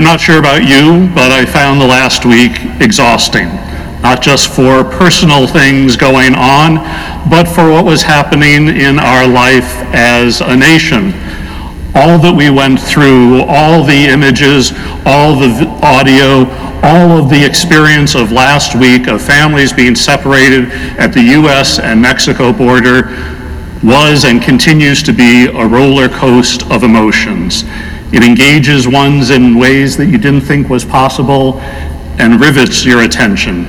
I'm not sure about you, but I found the last week exhausting. Not just for personal things going on, but for what was happening in our life as a nation. All that we went through, all the images, all the audio, all of the experience of last week of families being separated at the U.S. and Mexico border was and continues to be a roller coaster of emotions. It engages one in ways that you didn't think was possible and rivets your attention.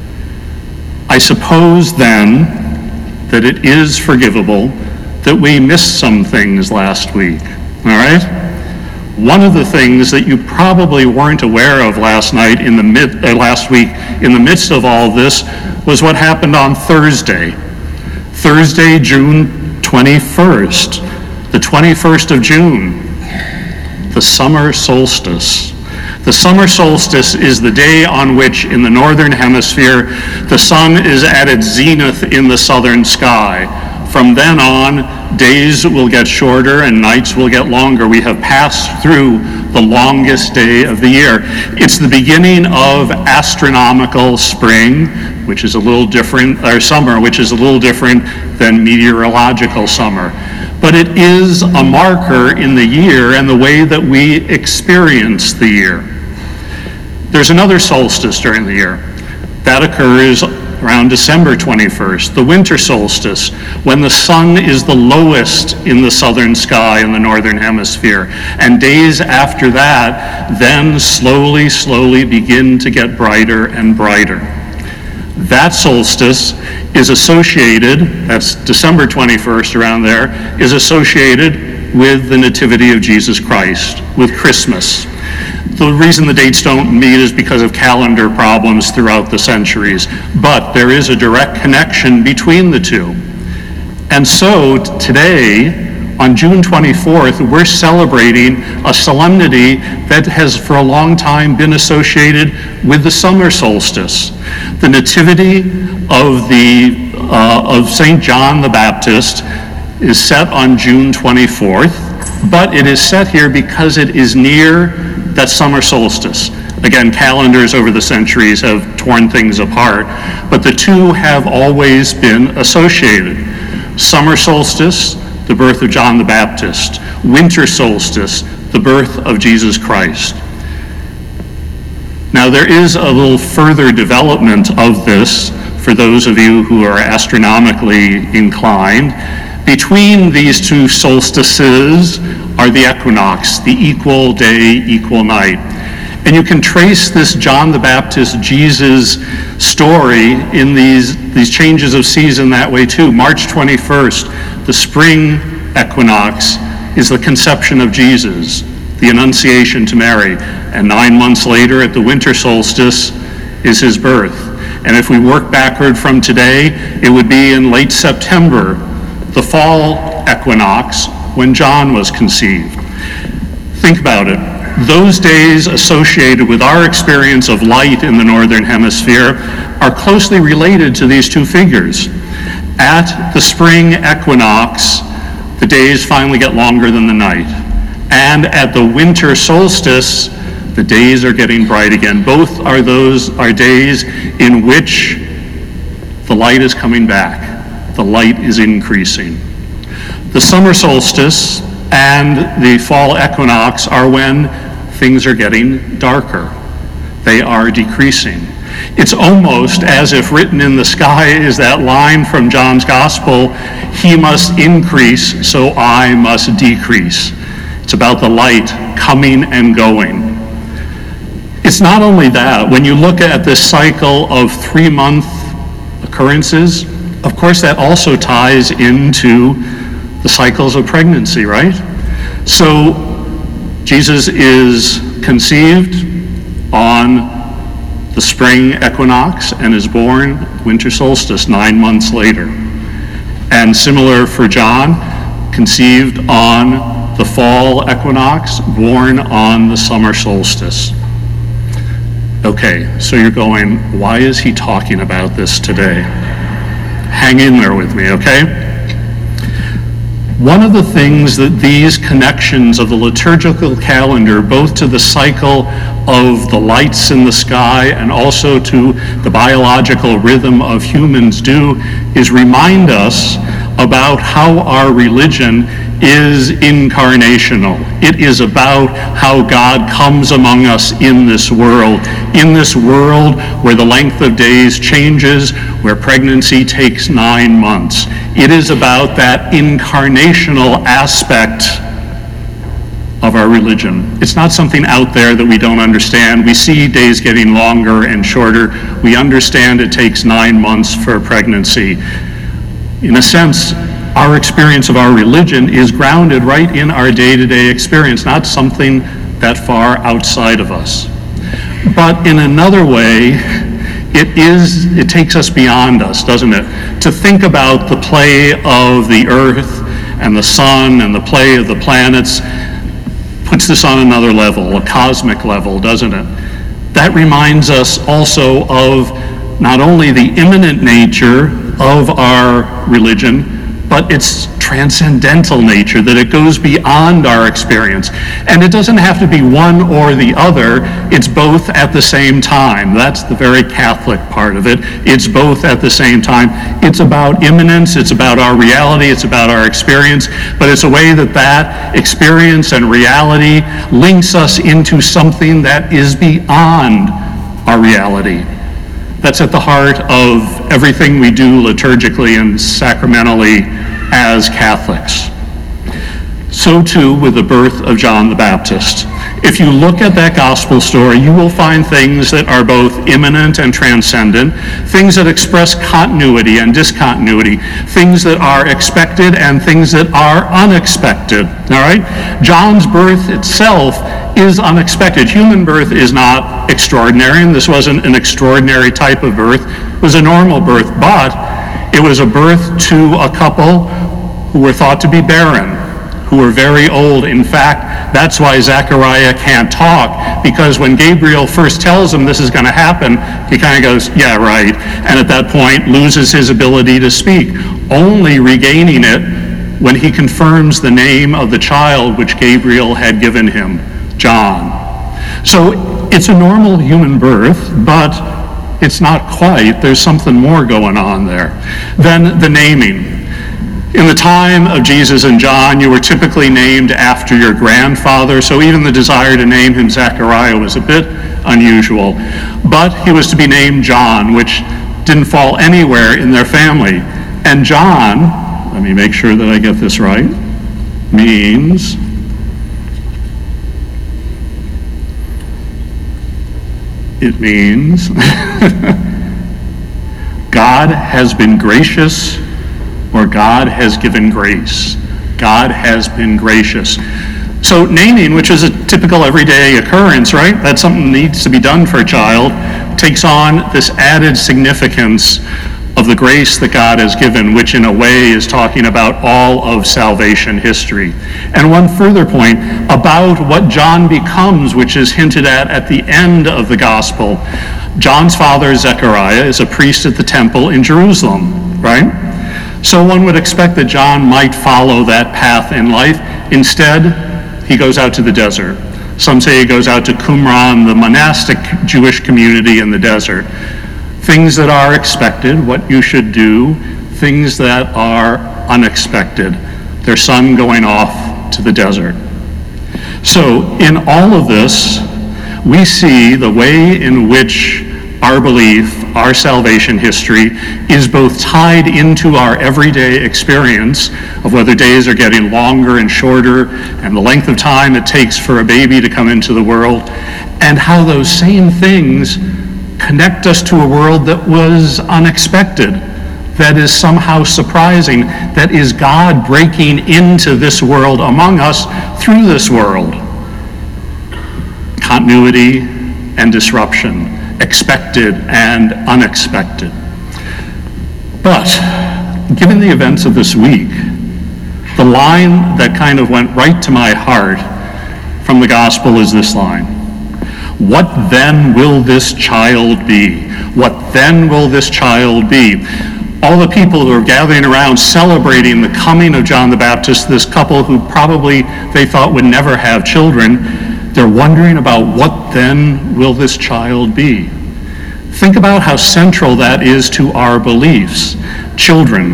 I suppose then that it is forgivable that we missed some things last week, all right? One of the things that you probably weren't aware of last week in the midst of all this was what happened on Thursday, June 21st, the 21st of June, the summer solstice. The summer solstice is the day on which, in the northern hemisphere, the sun is at its zenith in the southern sky. From then on, days will get shorter and nights will get longer. We have passed through the longest day of the year. It's the beginning of astronomical spring, which is a little different, or summer, which is a little different than meteorological summer. But it is a marker in the year and the way that we experience the year. There's another solstice during the year. That occurs around December 21st, the winter solstice, when the sun is the lowest in the southern sky in the northern hemisphere. And days after that, then slowly begin to get brighter and brighter. That solstice is associated, that's December 21st around there, is associated with the Nativity of Jesus Christ, with Christmas. The reason the dates don't meet is because of calendar problems throughout the centuries, but there is a direct connection between the two. And so today, on June 24th, we're celebrating a solemnity that has for a long time been associated with the summer solstice. The Nativity of St. John the Baptist is set on June 24th, but it is set here because it is near that summer solstice. Again, calendars over the centuries have torn things apart, but the two have always been associated. Summer solstice, the birth of John the Baptist. Winter solstice, the birth of Jesus Christ. Now, there is a little further development of this for those of you who are astronomically inclined. Between these two solstices are the equinox, the equal day, equal night. And you can trace this John the Baptist, Jesus story in these changes of season that way too. March 21st, the spring equinox, is the conception of Jesus, the Annunciation to Mary. And 9 months later, at the winter solstice, is his birth. And if we work backward from today, it would be in late September, the fall equinox, when John was conceived. Think about it. Those days associated with our experience of light in the northern hemisphere are closely related to these two figures. At the spring equinox, the days finally get longer than the night. And at the winter solstice, the days are getting bright again. Both are days in which the light is coming back. The light is increasing. The summer solstice and the fall equinox are when things are getting darker. They are decreasing. It's almost as if written in the sky is that line from John's Gospel, "He must increase, so I must decrease." It's about the light coming and going. It's not only that. When you look at this cycle of 3-month occurrences, of course that also ties into the cycles of pregnancy, right? So Jesus is conceived on the spring equinox and is born winter solstice 9 months later. And similar for John, conceived on the fall equinox, born on the summer solstice. Okay, so you're going, why is he talking about this today? Hang in there with me, okay? One of the things that these connections of the liturgical calendar, both to the cycle of the lights in the sky and also to the biological rhythm of humans do, is remind us about how our religion is incarnational. It is about how God comes among us in this world where the length of days changes, where pregnancy takes 9 months. It is about that incarnational aspect of our religion. It's not something out there that we don't understand. We see days getting longer and shorter. We understand it takes 9 months for pregnancy. In a sense, our experience of our religion is grounded right in our day-to-day experience, not something that far outside of us. But in another way, it takes us beyond us, doesn't it? To think about the play of the earth and the sun and the play of the planets puts this on another level, a cosmic level, doesn't it? That reminds us also of not only the immanent nature of our religion, but its transcendental nature, that it goes beyond our experience. And it doesn't have to be one or the other, it's both at the same time. That's the very Catholic part of it. It's both at the same time. It's about immanence, it's about our reality, it's about our experience, but it's a way that that experience and reality links us into something that is beyond our reality. That's at the heart of everything we do liturgically and sacramentally as Catholics. So too with the birth of John the Baptist. If you look at that gospel story, you will find things that are both immanent and transcendent, things that express continuity and discontinuity, things that are expected and things that are unexpected. All right? John's birth itself is unexpected. Human birth is not extraordinary, and this wasn't an extraordinary type of birth. It was a normal birth, but it was a birth to a couple who were thought to be barren, who were very old. In fact, that's why Zechariah can't talk, because when Gabriel first tells him this is going to happen, he kind of goes, yeah, right, and at that point loses his ability to speak, only regaining it when he confirms the name of the child which Gabriel had given him, John. So it's a normal human birth, but it's not quite. There's something more going on there than the naming. In the time of Jesus and John, you were typically named after your grandfather, so even the desire to name him Zechariah was a bit unusual. But he was to be named John, which didn't fall anywhere in their family. And John, let me make sure that I get this right, means God has been gracious, or God has given grace. God has been gracious. So naming, which is a typical everyday occurrence, right? That's something that needs to be done for a child, takes on this added significance of the grace that God has given, which in a way is talking about all of salvation history. And one further point about what John becomes, which is hinted at the end of the gospel. John's father, Zechariah, is a priest at the temple in Jerusalem, right? So one would expect that John might follow that path in life. Instead, he goes out to the desert. Some say he goes out to Qumran, the monastic Jewish community in the desert. Things that are expected, what you should do, things that are unexpected. Their son going off to the desert. So in all of this, we see the way in which our belief, our salvation history, is both tied into our everyday experience of whether days are getting longer and shorter and the length of time it takes for a baby to come into the world, and how those same things connect us to a world that was unexpected, that is somehow surprising, that is God breaking into this world among us through this world. Continuity and disruption, expected and unexpected. But given the events of this week, the line that kind of went right to my heart from the gospel is this line. What then will this child be? What then will this child be? All the people who are gathering around celebrating the coming of John the Baptist, this couple who probably they thought would never have children, they're wondering about what then will this child be? Think about how central that is to our beliefs. Children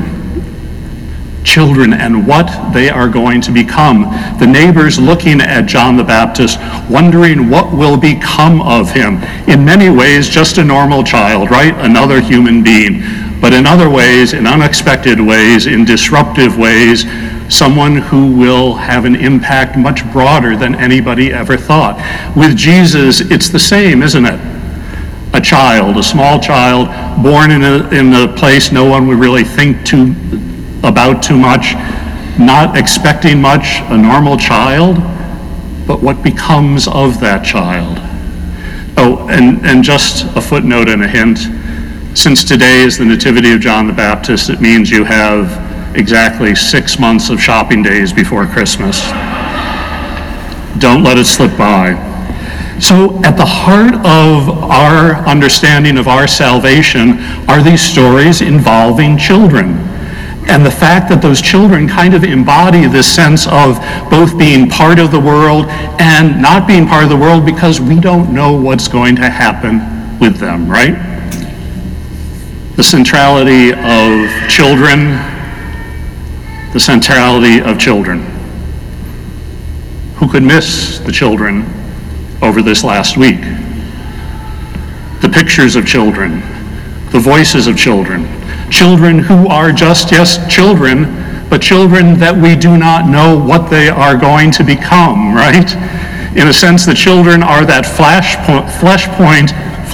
and what they are going to become. The neighbors looking at John the Baptist, wondering what will become of him. In many ways, just a normal child, right? Another human being. But in other ways, in unexpected ways, in disruptive ways, someone who will have an impact much broader than anybody ever thought. With Jesus, it's the same, isn't it? A child, a small child, born in a place no one would really think about too much, not expecting much, a normal child, but what becomes of that child? Oh, and just a footnote and a hint. Since today is the Nativity of John the Baptist, it means you have exactly 6 months of shopping days before Christmas. Don't let it slip by. So at the heart of our understanding of our salvation are these stories involving children. And the fact that those children kind of embody this sense of both being part of the world and not being part of the world because we don't know what's going to happen with them, right? The centrality of children, the centrality of children. Who could miss the children over this last week? The pictures of children, the voices of children, children who are just, yes, children, but children that we do not know what they are going to become, right? In a sense, the children are that flashpoint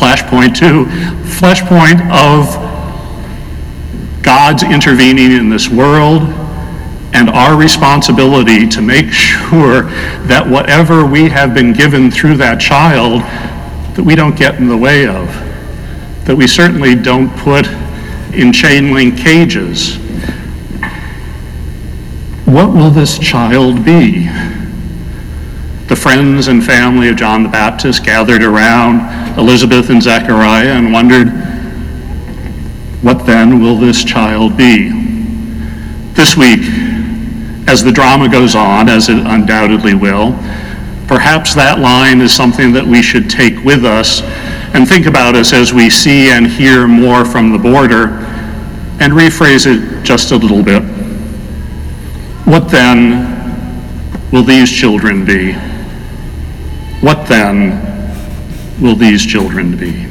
of God's intervening in this world and our responsibility to make sure that whatever we have been given through that child, that we don't get in the way of, that we certainly don't put in chain link cages. What will this child be? The friends and family of John the Baptist gathered around Elizabeth and Zechariah and wondered, what then will this child be? This week, as the drama goes on, as it undoubtedly will, perhaps that line is something that we should take with us and think about us as we see and hear more from the border, and rephrase it just a little bit. What then will these children be? What then will these children be?